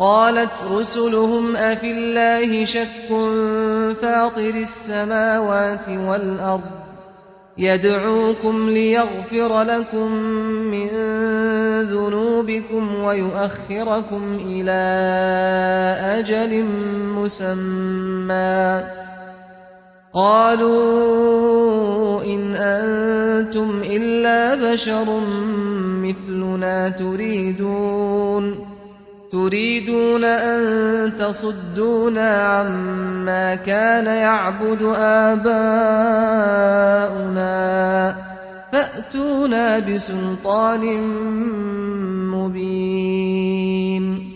قالت رسلهم أفي الله شك فاطر السماوات والأرض يدعوكم ليغفر لكم من ذنوبكم ويؤخركم إلى أجل مسمى قالوا إن أنتم إلا بشر مثلنا تريدون أن تصدونا عما كان يعبد آباؤنا فأتونا بسلطان مبين.